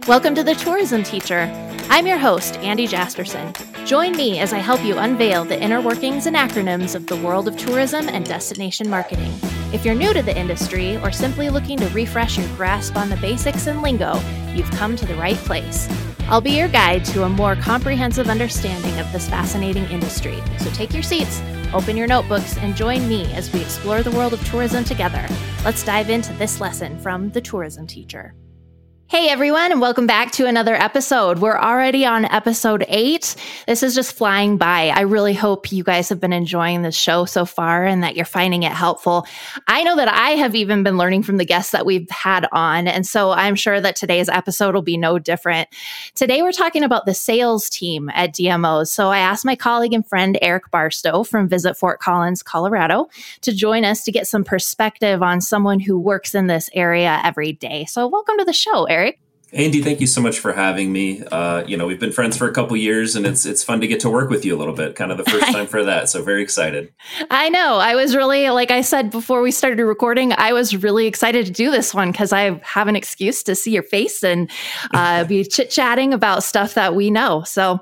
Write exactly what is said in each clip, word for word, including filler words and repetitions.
Welcome to The Tourism Teacher. I'm your host, Andy Jasperson. Join me as I help you unveil the inner workings and acronyms of the world of tourism and destination marketing. If you're new to the industry or simply looking to refresh your grasp on the basics and lingo, you've come to the right place. I'll be your guide to a more comprehensive understanding of this fascinating industry. So take your seats, open your notebooks, and join me as we explore the world of tourism together. Let's dive into this lesson from The Tourism Teacher. Hey everyone, and welcome back to another episode. We're already on episode eight. This is just flying by. I really hope you guys have been enjoying this show so far and that you're finding it helpful. I know that I have even been learning from the guests that we've had on, and so I'm sure that today's episode will be no different. Today we're talking about the sales team at D M Os. So I asked my colleague and friend Eric Barstow from Visit Fort Collins, Colorado, to join us to get some perspective on someone who works in this area every day. So welcome to the show, Eric. Andy, thank you so much for having me. Uh, you know, we've been friends for a couple years, and it's it's fun to get to work with you a little bit. Kind of the first time for that, so very excited. I know. I was really, like I said before we started recording, I was really excited to do this one because I have an excuse to see your face and uh, be chit-chatting about stuff that we know. So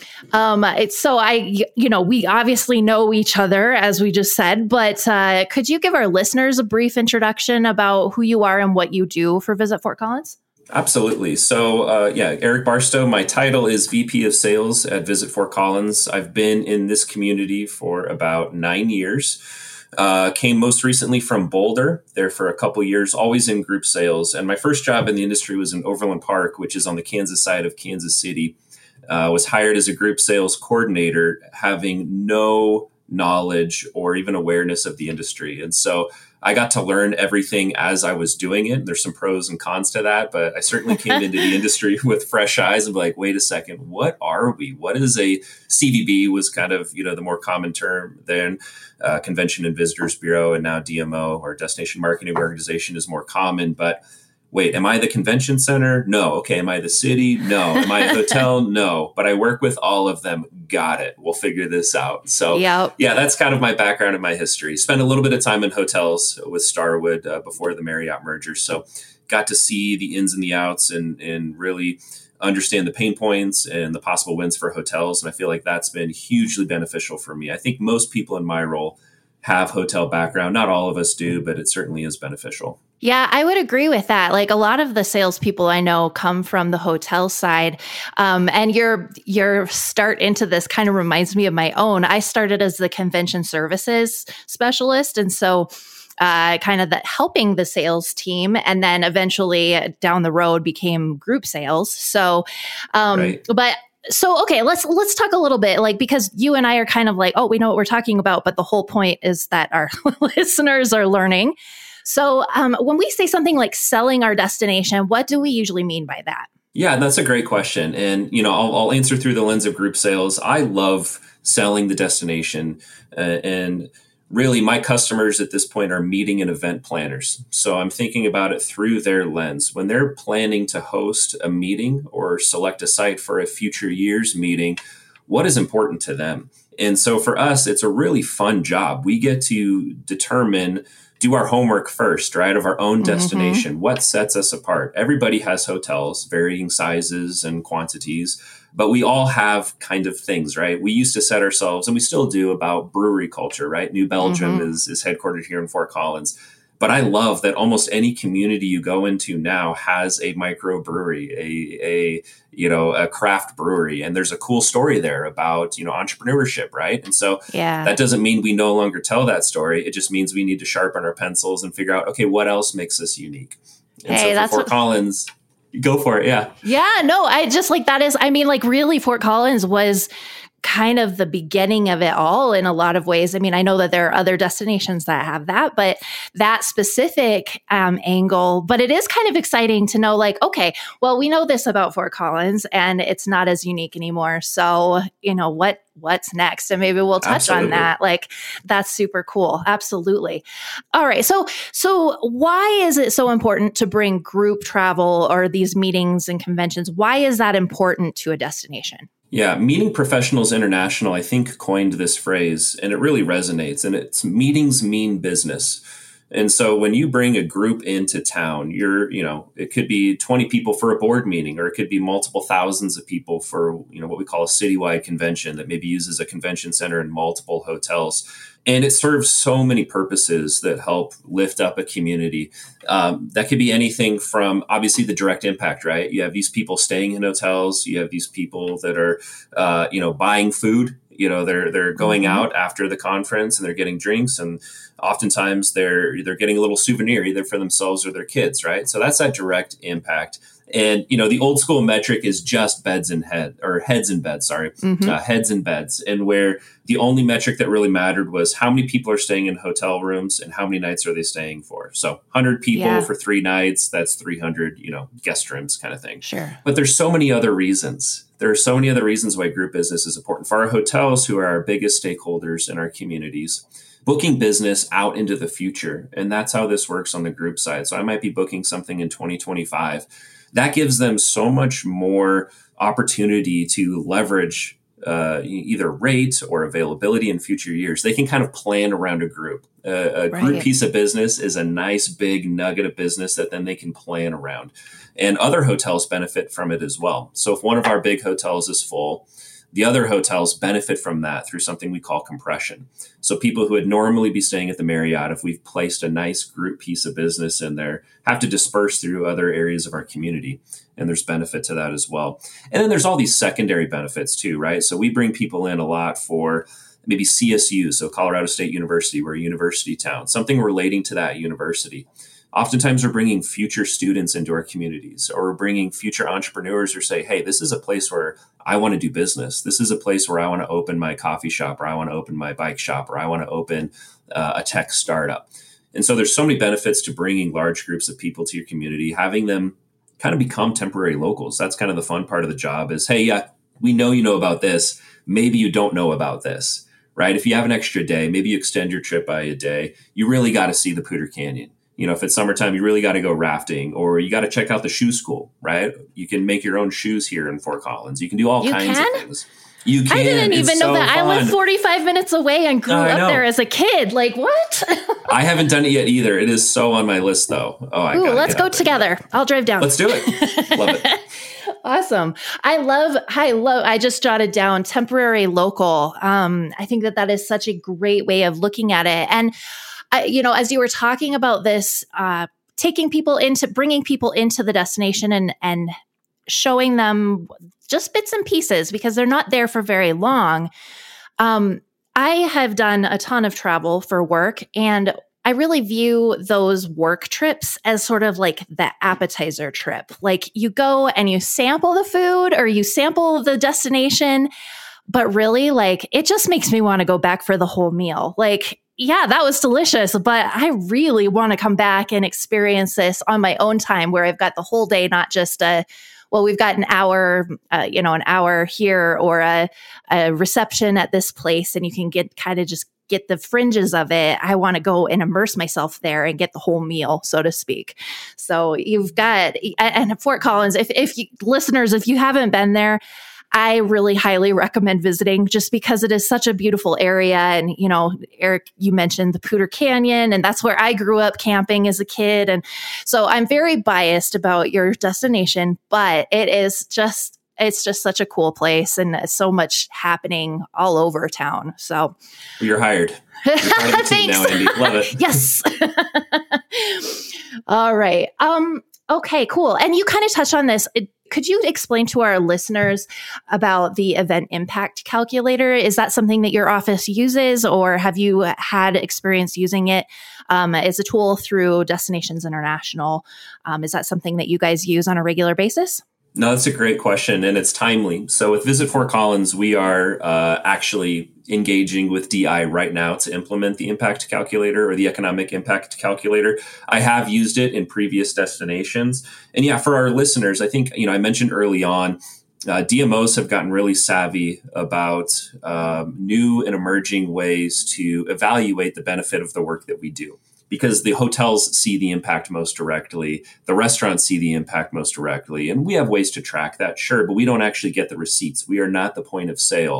Um, it's so I, you know, we obviously know each other, as we just said, but uh, could you give our listeners a brief introduction about who you are and what you do for Visit Fort Collins? Absolutely. So, uh, yeah, Eric Barstow. My title is V P of Sales at Visit Fort Collins. I've been in this community for about nine years. Uh, came most recently from Boulder, there for a couple years, always in group sales. And my first job in the industry was in Overland Park, which is on the Kansas side of Kansas City. Uh, was hired as a group sales coordinator, having no knowledge or even awareness of the industry. And so I got to learn everything as I was doing it. There's some pros and cons to that, but I certainly came into the industry with fresh eyes and be like, wait a second, what are we? What is a C V B was kind of, you know, the more common term then. Uh, Convention and Visitors Bureau, and now D M O, or Destination Marketing Organization, is more common. But wait, am I the convention center? No. Okay. Am I the city? No. Am I a hotel? No. But I work with all of them. Got it. We'll figure this out. So yep. yeah, that's kind of my background and my history. Spent a little bit of time in hotels with Starwood uh, before the Marriott merger. So got to see the ins and the outs and, and really understand the pain points and the possible wins for hotels. And I feel like that's been hugely beneficial for me. I think most people in my role have hotel background. Not all of us do, but it certainly is beneficial. Yeah, I would agree with that. Like a lot of the salespeople I know come from the hotel side, um, and your your start into this kind of reminds me of my own. I started as the convention services specialist, and so uh, kind of the, helping the sales team, and then eventually down the road became group sales. So, um, right. but. So, okay, let's let's talk a little bit, like, because you and I are kind of like, oh, we know what we're talking about, but the whole point is that our listeners are learning. So um, when we say something like selling our destination, what do we usually mean by that? Yeah, that's a great question. And, you know, I'll, I'll answer through the lens of group sales. I love selling the destination. Uh, and really, my customers at this point are meeting and event planners. So I'm thinking about it through their lens. When they're planning to host a meeting or select a site for a future year's meeting, what is important to them? And so for us, it's a really fun job. We get to determine, do our homework first, right, of our own destination. Mm-hmm. What sets us apart? Everybody has hotels, varying sizes and quantities, but we all have kind of things, right? We used to set ourselves, and we still do, about brewery culture, right? New Belgium mm-hmm. is, is headquartered here in Fort Collins. But I love that almost any community you go into now has a microbrewery, a, a, you know, a craft brewery. And there's a cool story there about, you know, entrepreneurship, right? And so yeah. that doesn't mean we no longer tell that story. It just means we need to sharpen our pencils and figure out, okay, what else makes us unique? And hey, so that's for Fort what- Collins, go for it. Yeah. Yeah, no, I just like that is, I mean, like really Fort Collins was kind of the beginning of it all in a lot of ways. I mean, I know that there are other destinations that have that, but that specific um, angle, but it is kind of exciting to know, like, okay, well, we know this about Fort Collins and it's not as unique anymore. So, you know, what, what's next? And maybe we'll touch Absolutely. on that. Like, that's super cool. Absolutely. All right. So, so why is it so important to bring group travel or these meetings and conventions? Why is that important to a destination? Yeah, Meeting Professionals International, I think, coined this phrase, and it really resonates. And it's meetings mean business. And so when you bring a group into town, you're, you know, it could be twenty people for a board meeting, or it could be multiple thousands of people for, you know, what we call a citywide convention that maybe uses a convention center and multiple hotels. And it serves so many purposes that help lift up a community. Um, that could be anything from obviously the direct impact, right? You have these people staying in hotels. You have these people that are, uh, you know, buying food. You know, they're they're going mm-hmm. out after the conference and they're getting drinks, and oftentimes they're they're getting a little souvenir either for themselves or their kids, right? So that's that direct impact. And, you know, the old school metric is just beds and head or heads and beds, sorry, mm-hmm. uh, heads and beds. And where the only metric that really mattered was how many people are staying in hotel rooms and how many nights are they staying for. So one hundred people yeah. for three nights, that's three hundred, you know, guest rooms kind of thing. Sure. But there's so many other reasons. There are so many other reasons why group business is important for our hotels, who are our biggest stakeholders in our communities. Booking business out into the future. And that's how this works on the group side. So I might be booking something in twenty twenty-five. That gives them so much more opportunity to leverage uh, either rate or availability in future years. They can kind of plan around a group. Uh, a right. group piece of business is a nice big nugget of business that then they can plan around. And other hotels benefit from it as well. So if one of our big hotels is full, the other hotels benefit from that through something we call compression. So people who would normally be staying at the Marriott, if we've placed a nice group piece of business in there, have to disperse through other areas of our community. And there's benefit to that as well. And then there's all these secondary benefits too, right? So we bring people in a lot for maybe C S U, so Colorado State University, we're a university town, something relating to that university. Oftentimes we're bringing future students into our communities, or we're bringing future entrepreneurs who say, hey, this is a place where I want to do business. This is a place where I want to open my coffee shop, or I want to open my bike shop, or I want to open uh, a tech startup. And so there's so many benefits to bringing large groups of people to your community, having them kind of become temporary locals. That's kind of the fun part of the job is, hey, yeah, we know you know about this. Maybe you don't know about this, right? If you have an extra day, maybe you extend your trip by a day. You really got to see the Poudre Canyon. You know, if it's summertime, you really got to go rafting, or you got to check out the shoe school, right? You can make your own shoes here in Fort Collins. You can do all you kinds can? of things. You can. I didn't even it's know so that. fun. I live forty-five minutes away and grew up there as a kid. Like, what? I haven't done it yet either. It is so on my list, though. Oh, I Ooh, let's go together. I'll drive down. Let's do it. Love it. Awesome. I love, I love, I just jotted down temporary local. Um, I think that that is such a great way of looking at it. And, I, you know, as you were talking about this, uh, taking people into, bringing people into the destination and, and showing them just bits and pieces because they're not there for very long. Um, I have done a ton of travel for work, and I really view those work trips as sort of like the appetizer trip. Like you go and you sample the food or you sample the destination, but really like it just makes me want to go back for the whole meal. Like, yeah, that was delicious, but I really want to come back and experience this on my own time where I've got the whole day, not just a, well, we've got an hour, uh, you know, an hour here or a, a reception at this place, and you can get kind of just get the fringes of it. I want to go and immerse myself there and get the whole meal, so to speak. So you've got, and Fort Collins, if, if you, listeners, if you haven't been there, I really highly recommend visiting just because it is such a beautiful area. And, you know, Eric, you mentioned the Poudre Canyon, and that's where I grew up camping as a kid. And so I'm very biased about your destination, but it is just, it's just such a cool place and so much happening all over town. So you're hired. You're part of the team now, Andy. Love it. Yes. All right. Um, okay, cool. And you kind of touched on this. It, Could you explain to our listeners about the event impact calculator? Is that something that your office uses, or have you had experience using it um, as a tool through Destinations International? Um, is that something that you guys use on a regular basis? No, that's a great question, and it's timely. So with Visit Fort Collins, we are uh, actually engaging with D I right now to implement the impact calculator or the economic impact calculator. I have used it in previous destinations. And yeah, for our listeners, I think, you know, I mentioned early on, uh, D M Os have gotten really savvy about um, new and emerging ways to evaluate the benefit of the work that we do. Because the hotels see the impact most directly, the restaurants see the impact most directly, and we have ways to track that, sure, but we don't actually get the receipts. We are not the point of sale.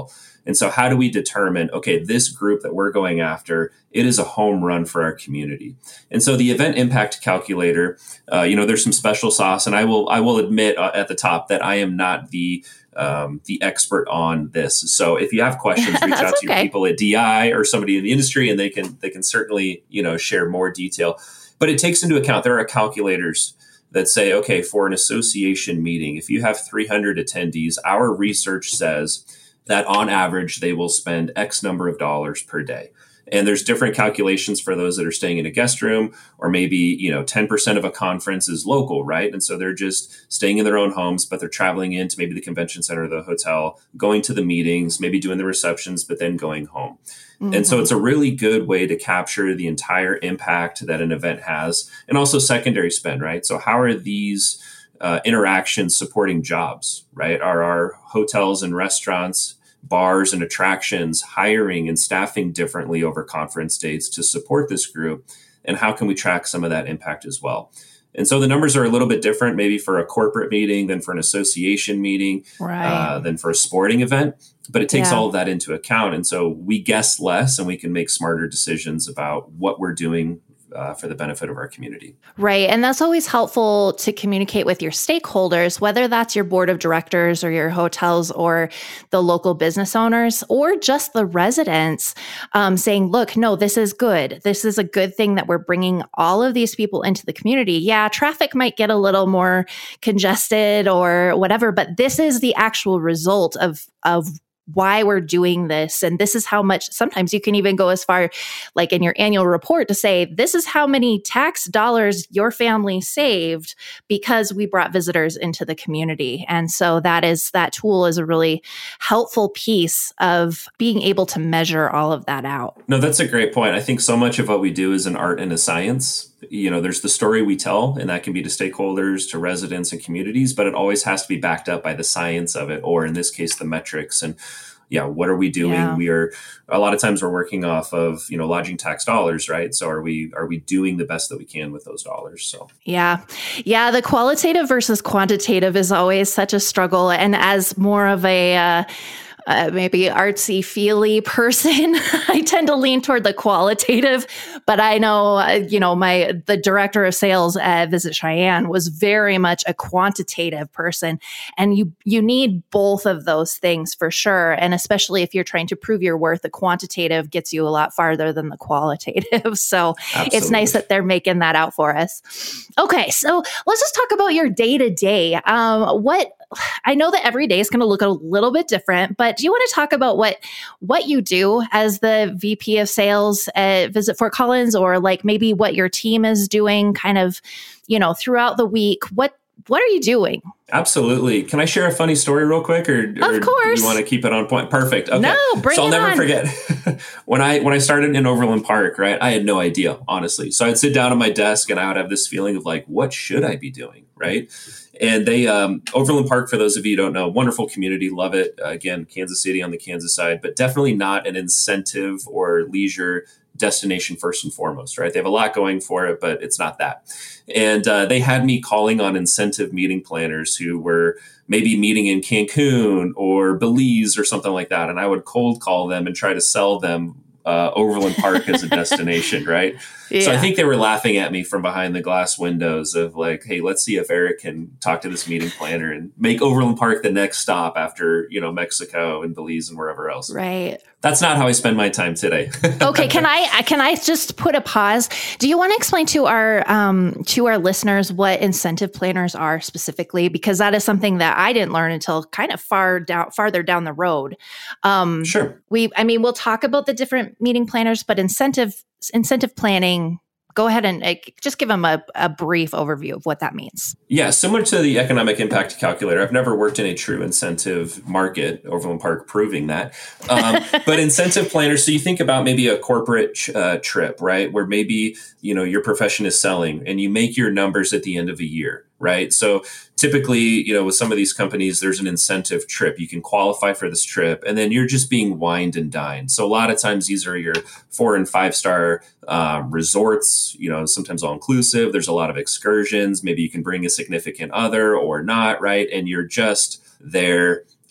And so how do we determine, okay, this group that we're going after, it is a home run for our community. And so the event impact calculator, uh, you know, there's some special sauce, and I will I will admit uh, at the top that I am not the um, the expert on this. So if you have questions, reach out to okay. your people at D I or somebody in the industry, and they can they can certainly, you know, share more detail. But it takes into account, there are calculators that say, okay, for an association meeting, if you have three hundred attendees, our research says that on average, they will spend X number of dollars per day. And there's different calculations for those that are staying in a guest room, or maybe, you know, ten percent of a conference is local, right? And so they're just staying in their own homes, but they're traveling into maybe the convention center or the hotel, going to the meetings, maybe doing the receptions, but then going home. Mm-hmm. And so it's a really good way to capture the entire impact that an event has, and also secondary spend, right? So how are these uh, interactions supporting jobs, right? Are our hotels and restaurants, bars and attractions hiring and staffing differently over conference dates to support this group? And how can we track some of that impact as well? And so the numbers are a little bit different, maybe for a corporate meeting than for an association meeting, right. uh, than for a sporting event. But it takes yeah. all of that into account. And so we guess less, and we can make smarter decisions about what we're doing Uh, for the benefit of our community. Right. And that's always helpful to communicate with your stakeholders, whether that's your board of directors or your hotels or the local business owners or just the residents, um, saying, look, no, this is good. This is a good thing that we're bringing all of these people into the community. Yeah, traffic might get a little more congested or whatever, but this is the actual result of, of why we're doing this. And this is how much, sometimes you can even go as far, like in your annual report, to say, this is how many tax dollars your family saved because we brought visitors into the community. And so that is, that tool is a really helpful piece of being able to measure all of that out. No, that's a great point. I think so much of what we do is an art and a science. You know, there's the story we tell, and that can be to stakeholders, to residents and communities, but it always has to be backed up by the science of it, or in this case, the metrics. And yeah, what are we doing? Yeah. We are, a lot of times we're working off of, you know, lodging tax dollars, right? So are we, are we doing the best that we can with those dollars? So yeah. Yeah. The qualitative versus quantitative is always such a struggle. And as more of a, uh, Uh, maybe artsy feely person, I tend to lean toward the qualitative, but I know, uh, you know, my, the director of sales at Visit Cheyenne was very much a quantitative person. And you, you need both of those things for sure. And especially if you're trying to prove your worth, the quantitative gets you a lot farther than the qualitative. So Absolutely. It's nice that they're making that out for us. Okay. So let's just talk about your day to day. Um, what, I know that every day is going to look a little bit different, but do you want to talk about what what you do as the V P of sales at Visit Fort Collins, or like maybe what your team is doing kind of, you know, throughout the week? What what are you doing? Absolutely. Can I share a funny story real quick, or, or of course. do you want to keep it on point? Perfect. Okay. No, bring so I'll it never on. forget when I when I started in Overland Park, right? I had no idea, honestly. So I'd sit down at my desk and I would have this feeling of like, what should I be doing, right? And they, um, Overland Park, for those of you who don't know, wonderful community, love it. Uh, again, Kansas City on the Kansas side, but definitely not an incentive or leisure destination first and foremost, right? They have a lot going for it, but it's not that. And uh, they had me calling on incentive meeting planners who were maybe meeting in Cancun or Belize or something like that. And I would cold call them and try to sell them uh, Overland Park as a destination, right? Yeah. So I think they were laughing at me from behind the glass windows of like, hey, let's see if Eric can talk to this meeting planner and make Overland Park the next stop after, you know, Mexico and Belize and wherever else. Right. That's not how I spend my time today. Okay, can I can I just put a pause? Do you want to explain to our um, to our listeners what incentive planners are specifically? Because that is something that I didn't learn until kind of far down, farther down the road. Um, sure. We, I mean, we'll talk about the different meeting planners, but incentive incentive planning. Go ahead and uh, just give them a, a brief overview of what that means. Yeah, similar to the economic impact calculator. I've never worked in a true incentive market, Overland Park proving that. Um, but incentive planners, so you think about maybe a corporate uh, trip, right? Where maybe, you know, your profession is selling and you make your numbers at the end of a year, right? So typically, you know, with some of these companies, there's an incentive trip. You can qualify for this trip and then you're just being wined and dined. So a lot of times these are your four and five star uh, resorts, you know, sometimes all inclusive. There's a lot of excursions. Maybe you can bring a significant other or not, right? And you're just there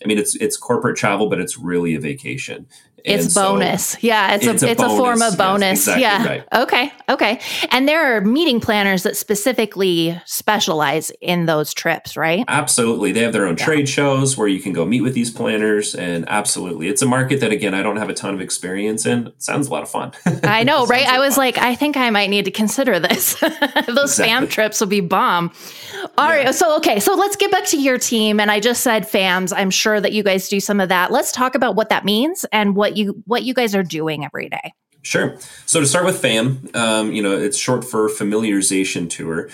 I mean, it's it's corporate travel, but it's really a vacation. It's And bonus. so Yeah, it's, it's a, a it's a form bonus. of bonus. Yes, exactly yeah. right. Okay. Okay. And there are meeting planners that specifically specialize in those trips, right? Absolutely. They have their own Yeah. trade shows where you can go meet with these planners. And absolutely, it's a market that, again, I don't have a ton of experience in. It sounds a lot of fun. I know, right? I was fun. like, I think I might need to consider this. Those Exactly. FAM trips will be bomb. All Yeah. right. So, okay. So let's get back to your team. And I just said FAMs. I'm sure that you guys do some of that. Let's talk about what that means and what you what you guys are doing every day. Sure. So to start with FAM, um, you know, it's short for familiarization tour.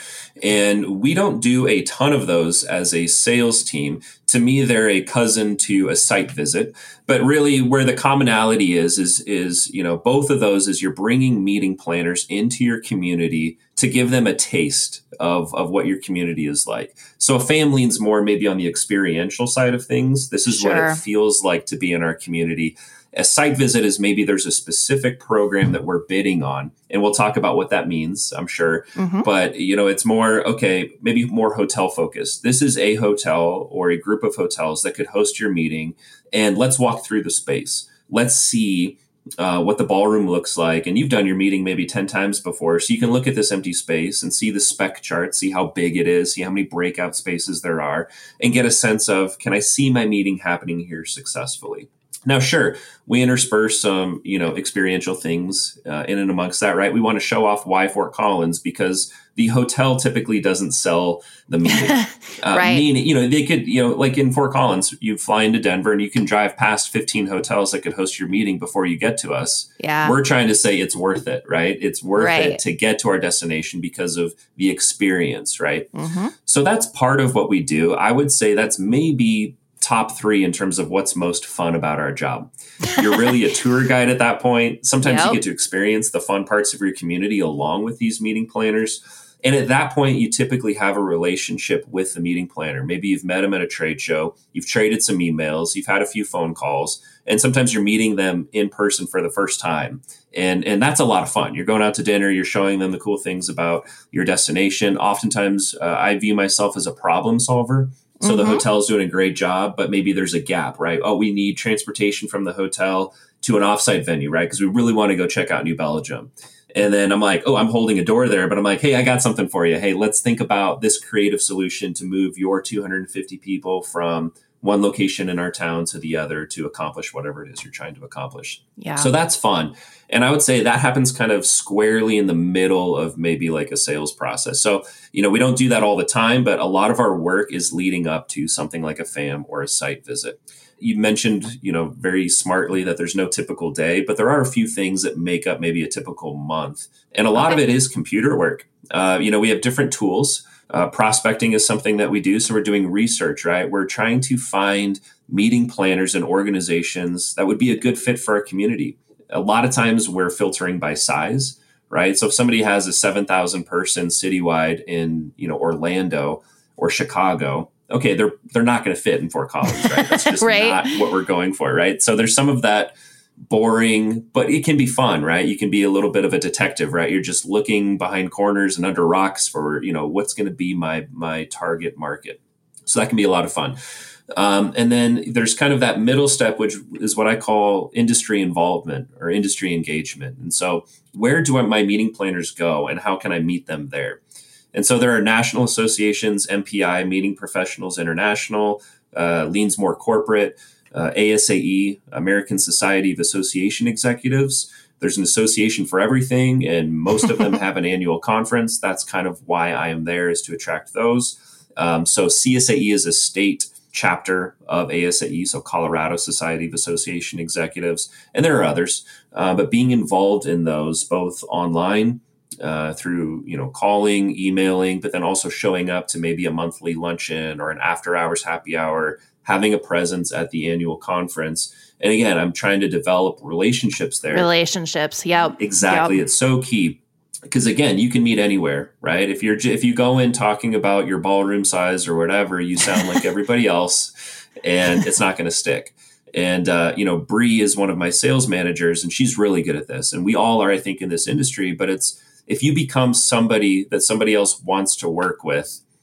And we don't do a ton of those as a sales team. To me, they're a cousin to a site visit. But really where the commonality is, is, is, you know, both of those is you're bringing meeting planners into your community to give them a taste of, of what your community is like. So a FAM leans more maybe on the experiential side of things. This is Sure. what it feels like to be in our community. A site visit is maybe there's a specific program that we're bidding on, and we'll talk about what that means, I'm sure. Mhm. But, you know, it's more, okay, maybe more hotel focused. This is a hotel or a group of hotels that could host your meeting, and let's walk through the space. Let's see uh, what the ballroom looks like. And you've done your meeting maybe ten times before, so you can look at this empty space and see the spec chart, see how big it is, see how many breakout spaces there are, and get a sense of, can I see my meeting happening here successfully? Now, sure, we intersperse some, you know, experiential things uh, in and amongst that, right? We want to show off why Fort Collins, because the hotel typically doesn't sell the meeting. Uh, Right. Meaning, you know, they could, you know, like in Fort Collins, you fly into Denver and you can drive past fifteen hotels that could host your meeting before you get to us. Yeah. We're trying to say it's worth it, right? It's worth Right. it to get to our destination because of the experience, right? Mhm. So that's part of what we do. I would say that's maybe top three in terms of what's most fun about our job. You're really a tour guide at that point. Sometimes Yep. you get to experience the fun parts of your community along with these meeting planners. And at that point, you typically have a relationship with the meeting planner. Maybe you've met them at a trade show, you've traded some emails, you've had a few phone calls, and sometimes you're meeting them in person for the first time. And, and that's a lot of fun. You're going out to dinner, you're showing them the cool things about your destination. Oftentimes, uh, I view myself as a problem solver. So the Mhm. hotel's doing a great job, but maybe there's a gap, right? Oh, we need transportation from the hotel to an offsite venue, right? Because we really want to go check out New Belgium. And then I'm like, oh, I'm holding a door there, but I'm like, hey, I got something for you. Hey, let's think about this creative solution to move your two hundred fifty people from one location in our town to the other to accomplish whatever it is you're trying to accomplish. Yeah. So that's fun. And I would say that happens kind of squarely in the middle of maybe like a sales process. So, you know, we don't do that all the time, but a lot of our work is leading up to something like a FAM or a site visit. You mentioned, you know, very smartly that there's no typical day, but there are a few things that make up maybe a typical month. And a lot Okay. of it is computer work. Uh, you know, we have different tools. Uh, prospecting is something that we do. So we're doing research, right? We're trying to find meeting planners and organizations that would be a good fit for our community. A lot of times we're filtering by size, right? So if somebody has a seven thousand person citywide in, you know, Orlando or Chicago, okay, they're they're not going to fit in Fort Collins, right? That's just Right. not what we're going for, right? So there's some of that boring, but it can be fun, right? You can be a little bit of a detective, right? You're just looking behind corners and under rocks for, you know, what's going to be my my target market. So that can be a lot of fun. Um, and then there's kind of that middle step, which is what I call industry involvement or industry engagement. And so where do my meeting planners go and how can I meet them there? And so there are national associations, M P I, Meeting Professionals International, uh, leans more corporate, uh, A S A E, American Society of Association Executives. There's an association for everything, and most of them have an annual conference. That's kind of why I am there, is to attract those. Um, so C S A E is a state chapter of A S A E, so Colorado Society of Association Executives, and there are others. Uh, but being involved in those, both online, uh, through, you know, calling, emailing, but then also showing up to maybe a monthly luncheon or an after hours happy hour, having a presence at the annual conference. And again, I'm trying to develop relationships there. Relationships. Yep. Exactly. Yep. It's so key. Because again, you can meet anywhere, right? If you're if you go in talking about your ballroom size or whatever, you sound like everybody else, and it's not going to stick. And uh, you know, Bree is one of my sales managers, and she's really good at this. And we all are, I think, in this industry. But it's if you become somebody that somebody else wants to work with,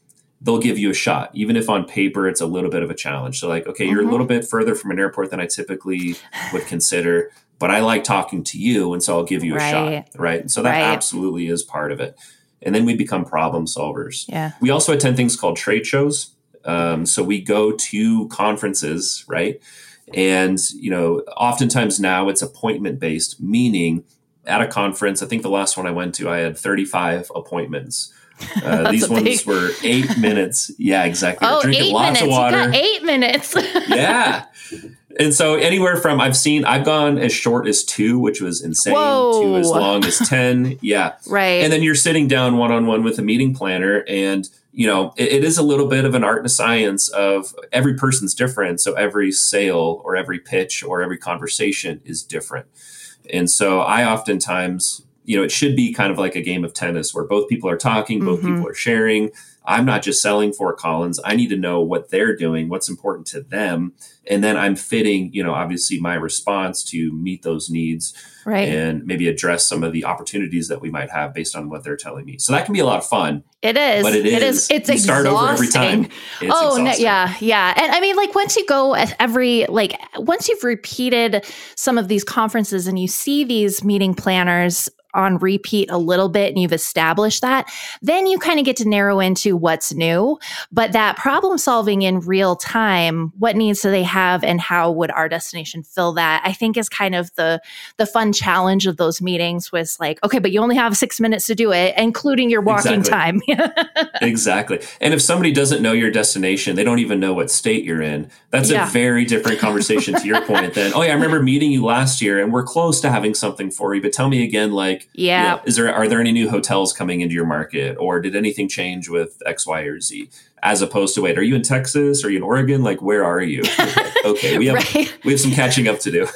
they'll give you a shot, even if on paper it's a little bit of a challenge. So like, okay, you're mm-hmm. a little bit further from an airport than I typically would consider, but I like talking to you, and so I'll give you a right. shot, right? And so that right. absolutely is part of it. And then we become problem solvers. Yeah. We also attend things called trade shows. Um, so we go to conferences, right? And, you know, oftentimes now it's appointment based, meaning at a conference, I think the last one I went to, I had thirty-five appointments. Uh, these ones big... were eight minutes. Yeah, exactly. Oh, drinking eight lots minutes. of water. You got eight minutes. Yeah. And so anywhere from, I've seen, I've gone as short as two, which was insane, Whoa. to as long as ten. Yeah. Right. And then you're sitting down one-on-one with a meeting planner, and, you know, it, it is a little bit of an art and a science of every person's different. So every sale or every pitch or every conversation is different. And so I oftentimes, you know, it should be kind of like a game of tennis where both people are talking, both mm-hmm. people are sharing. I'm not just selling Fort Collins. I need to know what they're doing, what's important to them. And then I'm fitting, you know, obviously my response to meet those needs right. and maybe address some of the opportunities that we might have based on what they're telling me. So that can be a lot of fun. It is. But it is. It is. It's you exhausting. Start over every time. It's oh, no, exhausting. yeah. Yeah. And I mean, like once you go at every, like once you've repeated some of these conferences and you see these meeting planners on repeat a little bit and you've established that, then you kind of get to narrow into what's new. But that problem solving in real time, what needs do they have and how would our destination fill that, I think is kind of the the fun challenge of those meetings was like, okay, but you only have six minutes to do it, including your walking exactly. time. Exactly. And if somebody doesn't know your destination, they don't even know what state you're in. That's yeah. a very different conversation to your point than, oh yeah, I remember meeting you last year and we're close to having something for you, but tell me again, like, yeah. You know, is there are there any new hotels coming into your market, or did anything change with X, Y, or Z? As opposed to, wait, are you in Texas? Are you in Oregon? Like, where are you? Okay, we have right. we have some catching up to do.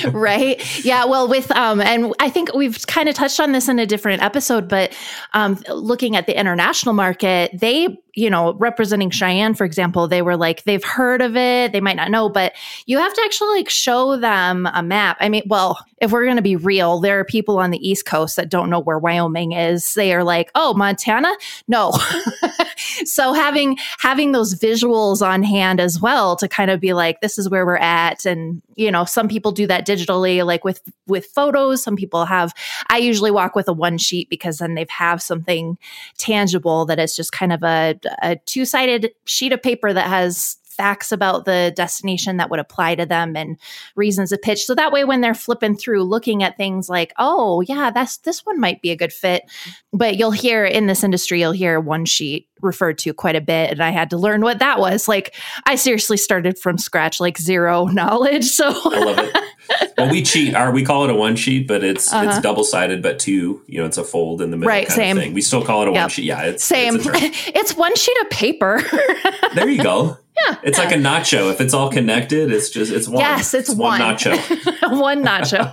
Right. Yeah. Well, with um, and I think we've kind of touched on this in a different episode, but um, looking at the international market, they, you know, representing Cheyenne, for example, they were like, they've heard of it, they might not know, but you have to actually like show them a map. I mean, well, if we're going to be real, there are people on the East Coast that don't know where Wyoming is. They are like, oh, Montana? No. So having having those visuals on hand as well to kind of be like, this is where we're at. And, you know, some people do that digitally, like with, with photos. Some people have, I usually walk with a one sheet because then they've have something tangible that is just kind of a, a two-sided sheet of paper that has facts about the destination that would apply to them and reasons to pitch. So that way, when they're flipping through, looking at things like, oh yeah, that's, this one might be a good fit. But you'll hear in this industry, you'll hear one sheet referred to quite a bit. And I had to learn what that was. Like I seriously started from scratch, like zero knowledge. So I love it. Well, we cheat. Our, we call it a one sheet, but it's uh-huh. it's double sided, but two. You know, it's a fold in the middle. Right. Kind Same. Of thing. We still call it a yep. one sheet. Yeah. It's same. It's, it's one sheet of paper. There you go. Yeah. It's yeah. like a nacho. If it's all connected, it's just it's one. Yes, it's, it's one. one nacho. One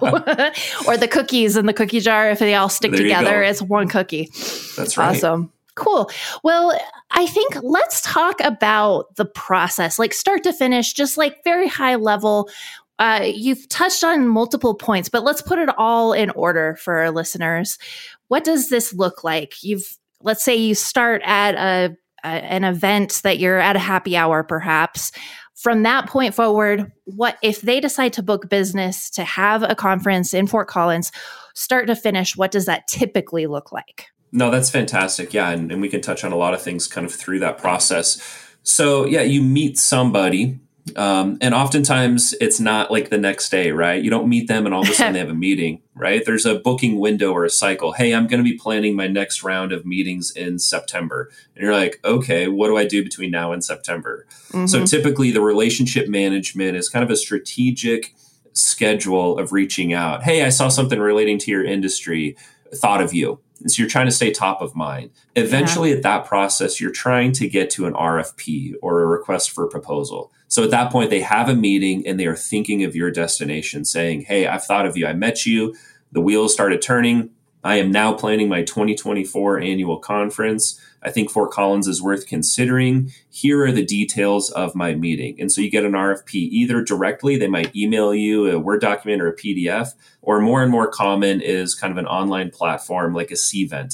nacho. Or the cookies in the cookie jar. If they all stick there together, it's one cookie. That's right. Awesome. Cool. Well, I think let's talk about the process, like start to finish, just like very high level. Uh, you've touched on multiple points, but let's put it all in order for our listeners. What does this look like? You've, let's say you start at a, a an event that you're at a happy hour, perhaps. From that point forward, what if they decide to book business to have a conference in Fort Collins, start to finish, what does that typically look like? No, that's fantastic. Yeah. And, and we can touch on a lot of things kind of through that process. So yeah, you meet somebody. Um, and oftentimes it's not like the next day, right? You don't meet them and all of a sudden they have a meeting, right? There's a booking window or a cycle. Hey, I'm going to be planning my next round of meetings in September. And you're like, okay, what do I do between now and September? Mm-hmm. So typically the relationship management is kind of a strategic schedule of reaching out. Hey, I saw something relating to your industry, thought of you. And so you're trying to stay top of mind. Eventually, yeah. at that process, you're trying to get to an R F P or a request for a proposal. So at that point, they have a meeting and they are thinking of your destination, saying, hey, I've thought of you. I met you. The wheels started turning. I am now planning my twenty twenty-four annual conference. I think Fort Collins is worth considering. Here are the details of my meeting. And so you get an R F P either directly, they might email you a Word document or a P D F, or more and more common is kind of an online platform like a Cvent.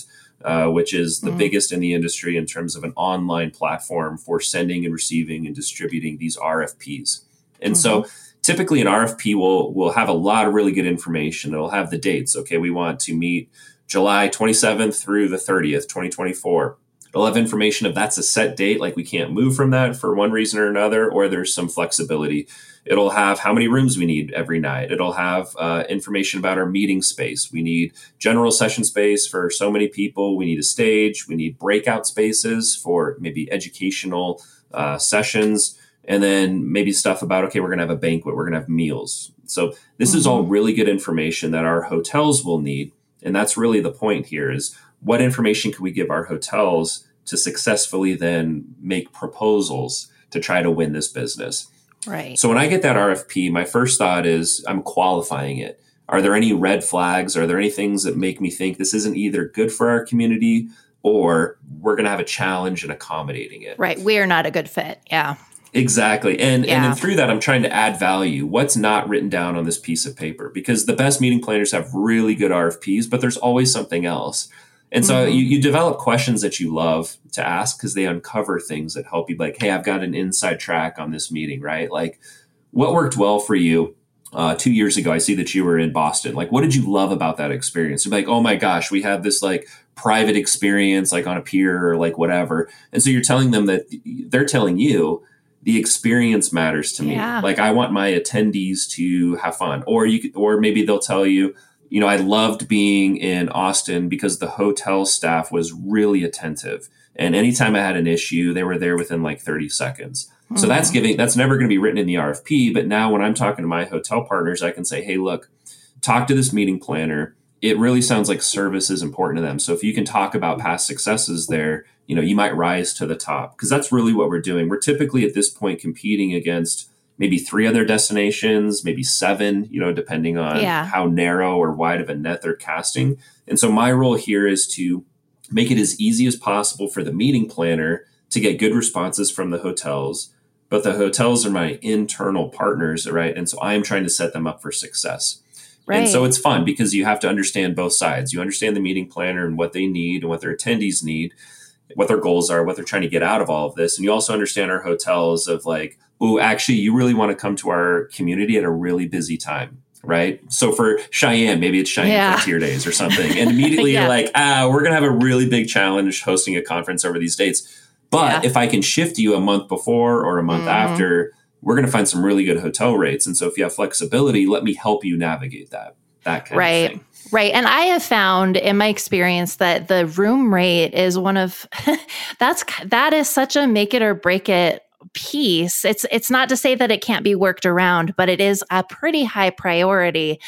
uh, which is the Mm. biggest in the industry in terms of an online platform for sending and receiving and distributing these R F Ps. And Mhm. so typically an R F P will will have a lot of really good information. It'll have the dates. Okay, we want to meet July twenty-seventh through the thirtieth, twenty twenty-four. It'll have information if that's a set date, like we can't move from that for one reason or another, or there's some flexibility. It'll have how many rooms we need every night. It'll have uh, information about our meeting space. We need general session space for so many people. We need a stage. We need breakout spaces for maybe educational uh, sessions. And then maybe stuff about, okay, we're going to have a banquet. We're going to have meals. So this mm-hmm. is all really good information that our hotels will need. And that's really the point here is what information can we give our hotels to successfully then make proposals to try to win this business? Right. So when I get that R F P, my first thought is I'm qualifying it. Are there any red flags? Are there any things that make me think this isn't either good for our community or we're going to have a challenge in accommodating it? Right. We're not a good fit. Yeah. Exactly. And, yeah. and then through that, I'm trying to add value. What's not written down on this piece of paper? Because the best meeting planners have really good R F Ps, but there's always something else. And so mm-hmm. you, you develop questions that you love to ask because they uncover things that help you. Like, hey, I've got an inside track on this meeting, right? Like, what worked well for you uh, two years ago? I see that you were in Boston. Like, what did you love about that experience? You're like, oh my gosh, we had this like private experience, like on a pier or like whatever. And so you're telling them that they're telling you the experience matters to me. Yeah. Like, I want my attendees to have fun. Or you, or maybe they'll tell you, you know, I loved being in Austin because the hotel staff was really attentive. And anytime I had an issue, they were there within like thirty seconds. Mm-hmm. So that's giving, that's never going to be written in the R F P. But now when I'm talking to my hotel partners, I can say, hey, look, talk to this meeting planner. It really sounds like service is important to them. So if you can talk about past successes there, you know, you might rise to the top because that's really what we're doing. We're typically at this point competing against maybe three other destinations, maybe seven, you know, depending on yeah. how narrow or wide of a net they're casting. And so my role here is to make it as easy as possible for the meeting planner to get good responses from the hotels. But the hotels are my internal partners, right? And so I am trying to set them up for success. Right. And so it's fun because you have to understand both sides. You understand the meeting planner and what they need and what their attendees need, what their goals are, what they're trying to get out of all of this. And you also understand our hotels of like, oh, actually, you really want to come to our community at a really busy time, right? So for Cheyenne, maybe it's Cheyenne yeah. Frontier Days or something. And immediately yeah. you're like, ah, we're going to have a really big challenge hosting a conference over these dates. But yeah. if I can shift you a month before or a month mm-hmm. after, we're going to find some really good hotel rates. And so if you have flexibility, let me help you navigate that, that kind right. of thing. Right. And I have found in my experience that the room rate is one of, that's, that is such a make it or break it piece. It's it's not to say that it can't be worked around, but it is a pretty high priority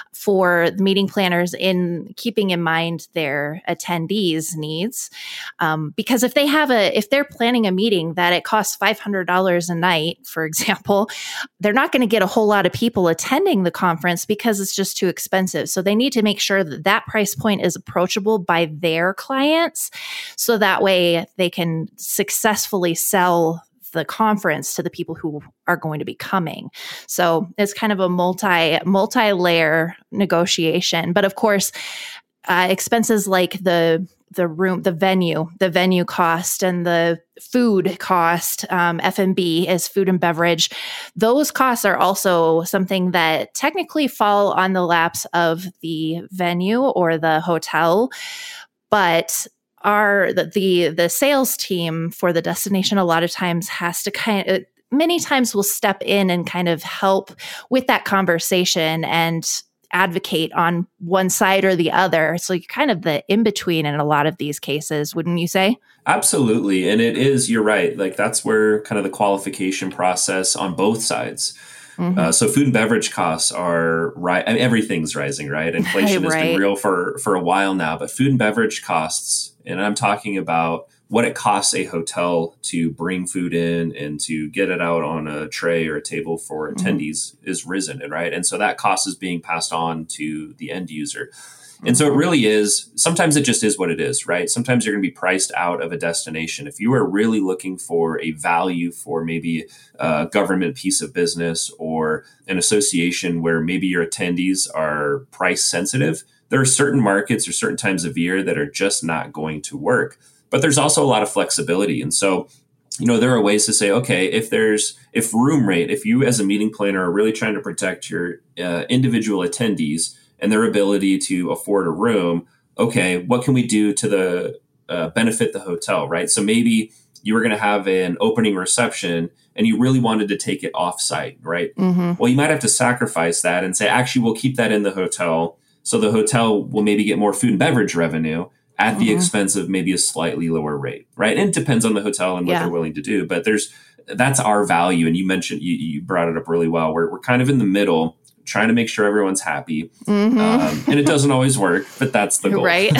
for the meeting planners in keeping in mind their attendees' needs. Um, because if they have a, if they're planning a meeting that it costs five hundred dollars a night, for example, they're not going to get a whole lot of people attending the conference because it's just too expensive. So they need to make sure that that price point is approachable by their clients. So that way they can successfully sell the conference to the people who are going to be coming. So it's kind of a multi, multi-layer negotiation. But of course, uh, expenses like the the room, the venue, the venue cost and the food cost, um, F and B is food and beverage. Those costs are also something that technically fall on the laps of the venue or the hotel. But Our the, the the sales team for the destination a lot of times has to kind of many times will step in and kind of help with that conversation and advocate on one side or the other. So you're kind of the in between in a lot of these cases, wouldn't you say? Absolutely, and it is. You're right. Like that's where kind of the qualification process on both sides. Mm-hmm. Uh, so food and beverage costs are right. I mean, everything's rising, right? Inflation right. has been real for, for a while now, but food and beverage costs, and I'm talking about what it costs a hotel to bring food in and to get it out on a tray or a table for attendees mm-hmm. is risen, right? And so that cost is being passed on to the end user. And so it really is, sometimes it just is what it is, right? Sometimes you're going to be priced out of a destination. If you are really looking for a value for maybe a government piece of business or an association where maybe your attendees are price sensitive, there are certain markets or certain times of year that are just not going to work. But there's also a lot of flexibility. And so, you know, there are ways to say, okay, if there's, if room rate, if you as a meeting planner are really trying to protect your uh, individual attendees and their ability to afford a room, okay, what can we do to the uh, benefit the hotel, right? So maybe you were going to have an opening reception and you really wanted to take it off-site, right? Mm-hmm. Well, you might have to sacrifice that and say, actually, we'll keep that in the hotel. So the hotel will maybe get more food and beverage revenue at the mm-hmm. expense of maybe a slightly lower rate, right? And it depends on the hotel and what yeah. they're willing to do. But there's that's our value. And you mentioned, you, you brought it up really well. We're, we're kind of in the middle, trying to make sure everyone's happy. Mm-hmm. Um, and it doesn't always work, but that's the goal. Right.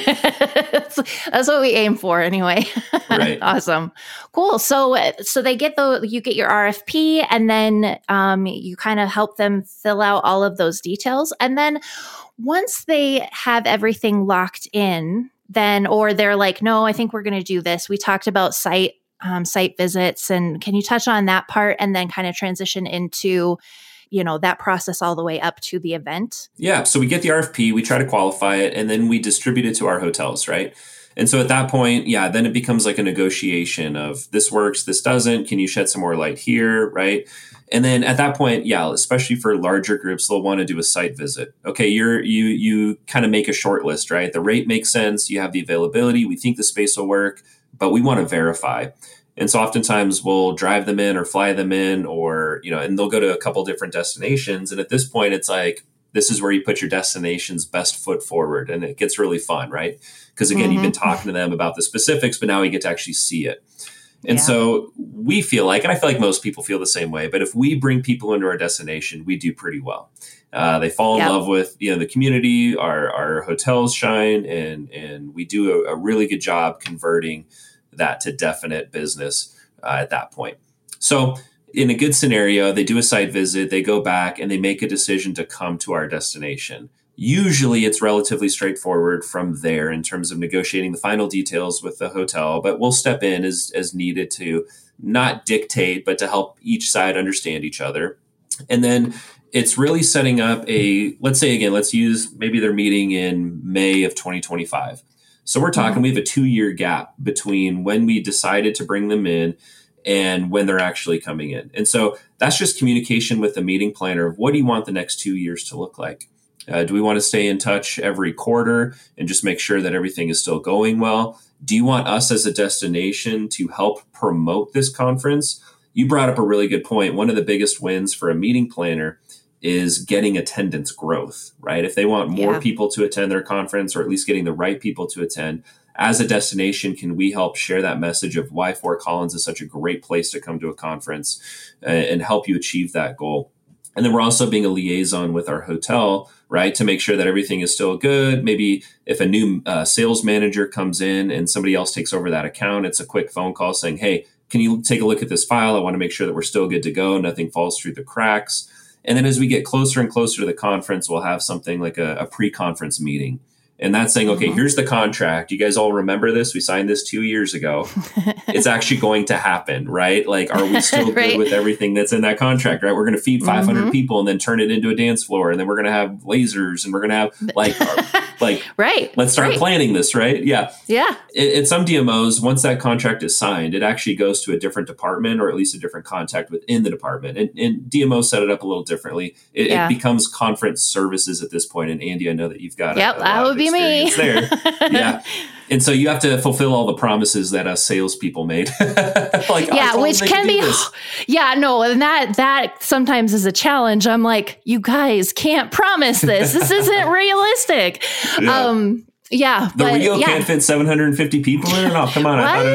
that's, that's what we aim for anyway. Right. Awesome. Cool. So, so they get the, you get your R F P and then um, you kind of help them fill out all of those details. And then once they have everything locked in, then, or they're like, no, I think we're going to do this. We talked about site, um, site visits. And can you touch on that part and then kind of transition into, you know, that process all the way up to the event? Yeah. So we get the R F P, we try to qualify it, and then we distribute it to our hotels, right? And so at that point, yeah, then it becomes like a negotiation of this works, this doesn't. Can you shed some more light here, right? And then at that point, yeah, especially for larger groups, they'll want to do a site visit. Okay, you're you you kind of make a short list, right? The rate makes sense. You have the availability. We think the space will work, but we want to verify. And so oftentimes we'll drive them in or fly them in, or, you know, and they'll go to a couple different destinations. And at this point, it's like, this is where you put your destination's best foot forward. And it gets really fun, right? Because again, mm-hmm. you've been talking to them about the specifics, but now we get to actually see it. And yeah. so we feel like, and I feel like most people feel the same way, but if we bring people into our destination, we do pretty well. Uh, they fall in yep. love with, you know, the community, our, our hotels shine, and, and we do a, a really good job converting that to definite business uh, at that point. So in a good scenario, they do a site visit, they go back and they make a decision to come to our destination. Usually it's relatively straightforward from there in terms of negotiating the final details with the hotel, but we'll step in as, as needed to not dictate, but to help each side understand each other. And then it's really setting up a, let's say again, let's use maybe they're meeting in May of twenty twenty-five. So we're talking, mm-hmm. we have a two-year gap between when we decided to bring them in and when they're actually coming in. And so that's just communication with the meeting planner of what do you want the next two years to look like? Uh, do we want to stay in touch every quarter and just make sure that everything is still going well? Do you want us as a destination to help promote this conference? You brought up a really good point. One of the biggest wins for a meeting planner is getting attendance growth, right? If they want more yeah. people to attend their conference, or at least getting the right people to attend, as a destination, can we help share that message of why Fort Collins is such a great place to come to a conference uh, and help you achieve that goal? And then we're also being a liaison with our hotel, right, to make sure that everything is still good. Maybe if a new uh, sales manager comes in and somebody else takes over that account, it's a quick phone call saying, hey, can you take a look at this file? I want to make sure that we're still good to go. Nothing falls through the cracks. And then as we get closer and closer to the conference, we'll have something like a, a pre-conference meeting. And that's saying, okay, mm-hmm. here's the contract. You guys all remember this? We signed this two years ago. It's actually going to happen, right? Like, are we still right. good with everything that's in that contract, right? We're going to feed five hundred mm-hmm. people and then turn it into a dance floor. And then we're going to have lasers and we're going to have like, like, right. let's start right. planning this, right? Yeah. Yeah. At some D M Os, once that contract is signed, it actually goes to a different department or at least a different contact within the department. And, and D M Os set it up a little differently. It, yeah. it becomes conference services at this point. And Andy, I know that you've got yep, a, a that would be me there. Yeah. And so you have to fulfill all the promises that us salespeople made. like, yeah, which can be, yeah, no, and that, that sometimes is a challenge. I'm like, you guys can't promise this. This isn't realistic. Yeah. Um, Yeah. The but, Rio yeah. can't fit seven hundred fifty people in it? Oh, come on. I thought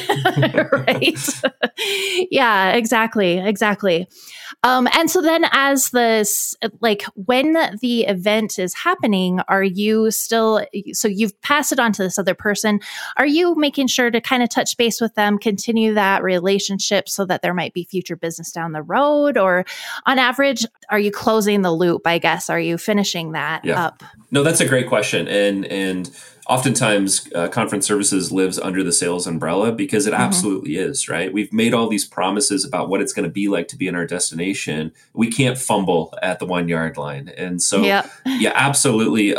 it was good. Right. Yeah, exactly. Exactly. Um, and so then as this, like when the event is happening, are you still, so you've passed it on to this other person. Are you making sure to kind of touch base with them, continue that relationship so that there might be future business down the road? Or on average, are you closing the loop, I guess? Are you finishing that yeah. up? No, that's a great question. And, and oftentimes uh, conference services lives under the sales umbrella because it mm-hmm. absolutely is, right? We've made all these promises about what it's going to be like to be in our destination. We can't fumble at the one yard line. And so, yeah, yeah absolutely. Um,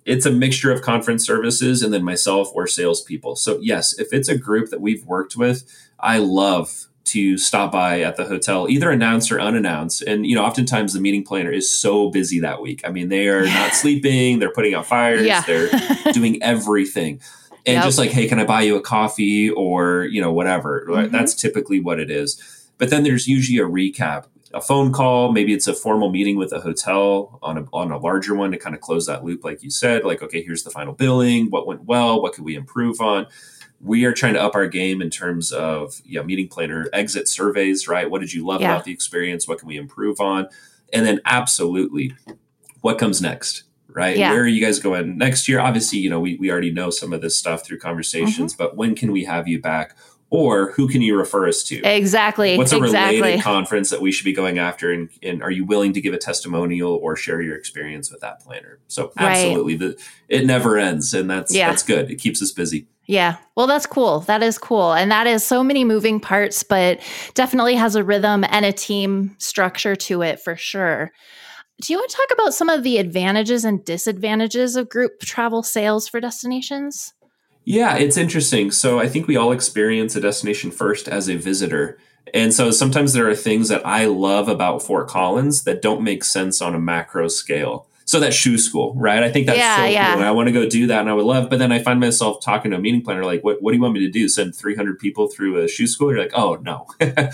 it's a mixture of conference services and then myself or salespeople. So yes, if it's a group that we've worked with, I love to stop by at the hotel, either announced or unannounced. And, you know, oftentimes the meeting planner is so busy that week. I mean, they are not sleeping, they're putting out fires, yeah. they're doing everything. And yep. just like, hey, can I buy you a coffee or, you know, whatever. Mm-hmm. That's typically what it is. But then there's usually a recap, a phone call. Maybe it's a formal meeting with a hotel on a, on a larger one to kind of close that loop. Like you said, like, okay, here's the final billing. What went well? What could we improve on? We are trying to up our game in terms of yeah, meeting planner exit surveys, right? What did you love yeah. about the experience? What can we improve on? And then absolutely, what comes next, right? Yeah. Where are you guys going next year? Obviously, you know, we, we already know some of this stuff through conversations, mm-hmm. but when can we have you back? Or who can you refer us to? Exactly. What's a exactly. related conference that we should be going after? And, and are you willing to give a testimonial or share your experience with that planner? So absolutely, right. the, it never ends. And that's yeah. that's good. It keeps us busy. Yeah. Well, that's cool. That is cool. And that is so many moving parts, but definitely has a rhythm and a team structure to it for sure. Do you want to talk about some of the advantages and disadvantages of group travel sales for destinations? Yeah, it's interesting. So I think we all experience a destination first as a visitor. And so sometimes there are things that I love about Fort Collins that don't make sense on a macro scale. So that shoe school, right? I think that's yeah, so yeah. cool. And I want to go do that and I would love, but then I find myself talking to a meeting planner, like, what, what do you want me to do? Send three hundred people through a shoe school? You're like, oh, no.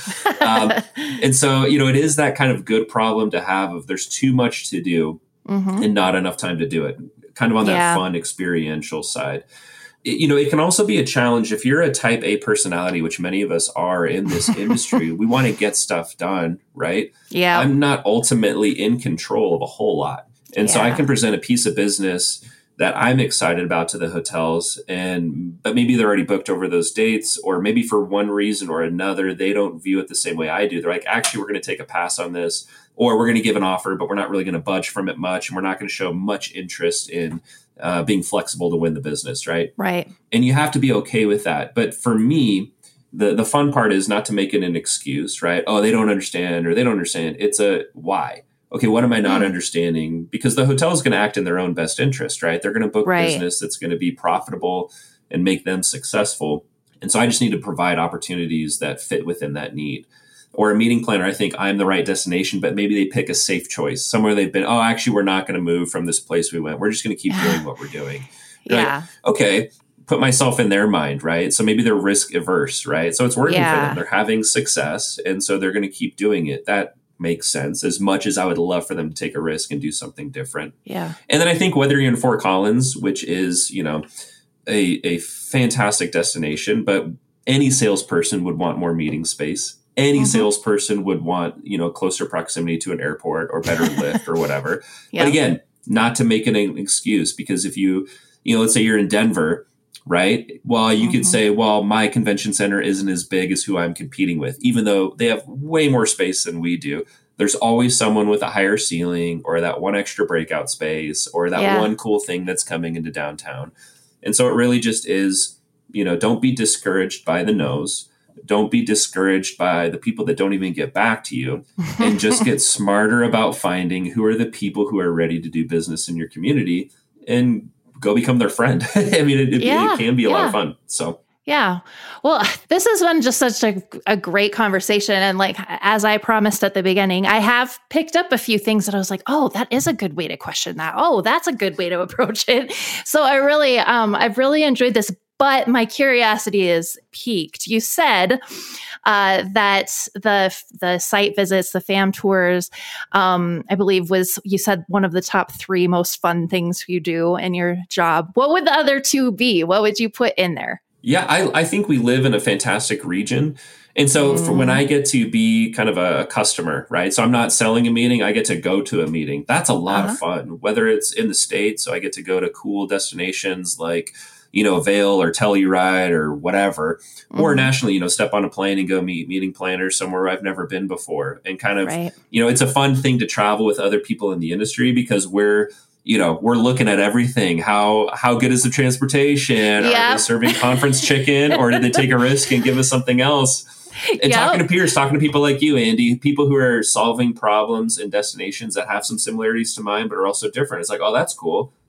um, and so, you know, it is that kind of good problem to have of there's too much to do mm-hmm. and not enough time to do it. Kind of on that yeah. fun experiential side. It, you know, it can also be a challenge if you're a type A personality, which many of us are in this industry. We want to get stuff done, right? Yeah. I'm not ultimately in control of a whole lot. And yeah. so I can present a piece of business that I'm excited about to the hotels, and but maybe they're already booked over those dates, or maybe for one reason or another, they don't view it the same way I do. They're like, actually, we're going to take a pass on this, or we're going to give an offer, but we're not really going to budge from it much, and we're not going to show much interest in uh, being flexible to win the business, right? Right. And you have to be okay with that. But for me, the the fun part is not to make it an excuse, right? Oh, they don't understand, or they don't understand. It's a why. Okay, what am I not mm. understanding? Because the hotel is going to act in their own best interest, right? They're going to book right. business that's going to be profitable and make them successful. And so I just need to provide opportunities that fit within that need. Or a meeting planner, I think I'm the right destination, but maybe they pick a safe choice. Somewhere they've been, oh, actually, we're not going to move from this place we went. We're just going to keep doing what we're doing. yeah. Like, okay, put myself in their mind, right? So maybe they're risk averse, right? So it's working yeah. for them. They're having success. And so they're going to keep doing it. That makes sense, as much as I would love for them to take a risk and do something different. Yeah. And then I think whether you're in Fort Collins, which is, you know, a, a fantastic destination, but any salesperson would want more meeting space. Any mm-hmm. salesperson would want, you know, closer proximity to an airport or better lift or whatever. Yep. But again, not to make it an excuse, because if you, you know, let's say you're in Denver, right? Well, you mm-hmm. could say, well, my convention center isn't as big as who I'm competing with, even though they have way more space than we do. There's always someone with a higher ceiling, or that one extra breakout space, or that yeah. one cool thing that's coming into downtown. And so it really just is, you know, don't be discouraged by the no's. Don't be discouraged by the people that don't even get back to you, and just get smarter about finding who are the people who are ready to do business in your community, and go become their friend. I mean, it, yeah, it can be a yeah. lot of fun. So, yeah. Well, this has been just such a, a great conversation. And like, as I promised at the beginning, I have picked up a few things that I was like, oh, that is a good way to question that. Oh, that's a good way to approach it. So I really, um, I've really enjoyed this, but my curiosity is piqued. You said uh, that the the site visits, the F A M tours, um, I believe was, you said one of the top three most fun things you do in your job. What would the other two be? What would you put in there? Yeah, I, I think we live in a fantastic region. And so mm. for when I get to be kind of a customer, right? So I'm not selling a meeting, I get to go to a meeting. That's a lot uh-huh. of fun, whether it's in the States. So I get to go to cool destinations like, you know, Vail or Telluride or whatever, mm-hmm. or nationally, you know, step on a plane and go meet meeting planners somewhere I've never been before. And kind of, right. you know, it's a fun thing to travel with other people in the industry, because we're, you know, we're looking at everything. How, how good is the transportation? Yep. Are they serving conference chicken, or did they take a risk and give us something else? And yep. talking to peers, talking to people like you, Andy, people who are solving problems in destinations that have some similarities to mine, but are also different. It's like, oh, that's cool.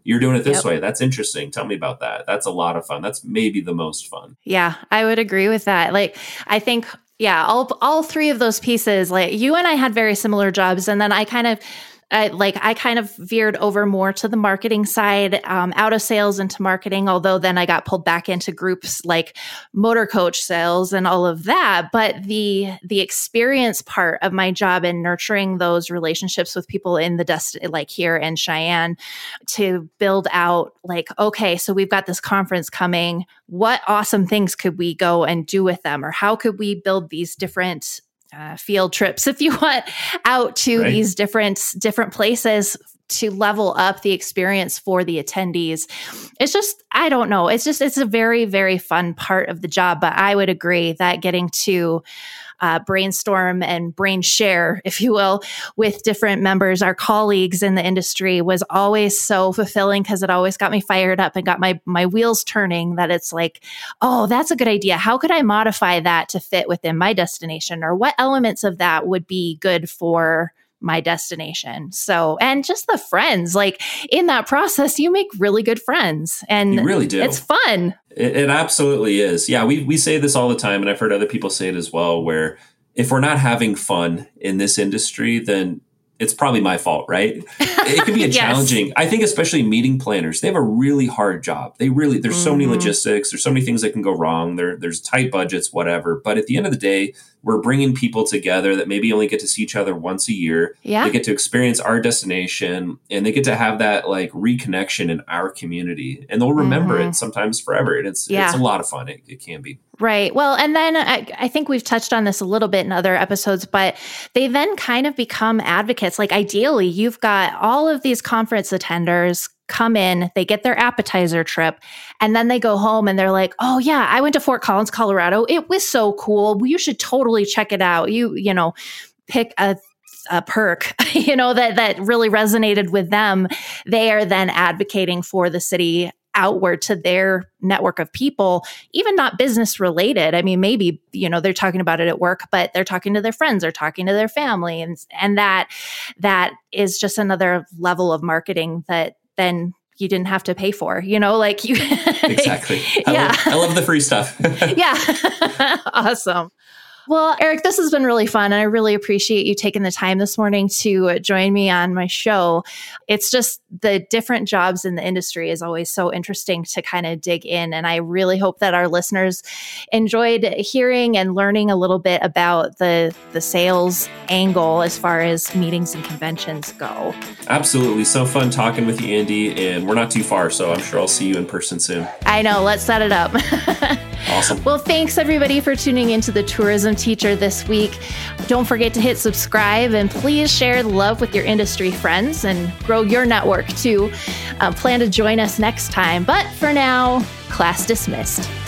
you're doing it this Yep. way. That's interesting. Tell me about that. That's a lot of fun. That's maybe the most fun. Yeah, I would agree with that. Like, I think, yeah, all all three of those pieces, like you and I had very similar jobs. And then I kind of, I, like I kind of veered over more to the marketing side, um, out of sales into marketing, although then I got pulled back into groups like motor coach sales and all of that. But the the experience part of my job in nurturing those relationships with people in the dest- like here in Cheyenne to build out like, okay, so we've got this conference coming. What awesome things could we go and do with them? Or how could we build these different Uh, field trips, if you want, out to Right. these different different places to level up the experience for the attendees. It's just, I don't know. It's just, it's a very, very fun part of the job. But I would agree that getting to uh, brainstorm and brain share, if you will, with different members, our colleagues in the industry was always so fulfilling because it always got me fired up and got my my wheels turning that it's like, oh, that's a good idea. How could I modify that to fit within my destination? Or what elements of that would be good for my destination? So, and just the friends, like in that process, you make really good friends and You really do. It's fun. It, it absolutely is. Yeah, we we say this all the time, and I've heard other people say it as well, where if we're not having fun in this industry, then it's probably my fault, right? It can be a Yes. challenging, I think, especially meeting planners. They have a really hard job. They really, there's so many Mhm. logistics. There's so many things that can go wrong. There, there's tight budgets, whatever. But at the end of the day, we're bringing people together that maybe only get to see each other once a year. Yeah. They get to experience our destination and they get to have that like reconnection in our community, and they'll remember Mhm. it sometimes forever. And it's, Yeah. it's a lot of fun. It, it can be. Right. Well, and then I, I think we've touched on this a little bit in other episodes, but they then kind of become advocates. Like ideally, you've got all of these conference attenders come in, they get their appetizer trip, and then they go home and they're like, oh yeah, I went to Fort Collins, Colorado. It was so cool. You should totally check it out. You, you know, pick a a perk, you know, that that really resonated with them. They are then advocating for the city outward to their network of people, even not business related. I mean, maybe, you know, they're talking about it at work, but they're talking to their friends, they're talking to their family. And, and that, that is just another level of marketing that then you didn't have to pay for, you know, like you. Exactly. I, Yeah. love, I love the free stuff. Yeah. Awesome. Well, Eric, this has been really fun. And I really appreciate you taking the time this morning to join me on my show. It's just the different jobs in the industry is always so interesting to kind of dig in. And I really hope that our listeners enjoyed hearing and learning a little bit about the, the sales angle as far as meetings and conventions go. Absolutely. So fun talking with you, Andy. And we're not too far, so I'm sure I'll see you in person soon. I know. Let's set it up. Awesome. Well, thanks everybody for tuning into the Tourism Teacher this week. Don't forget to hit subscribe and please share the love with your industry friends and grow your network too. Uh, plan to join us next time. But for now, class dismissed.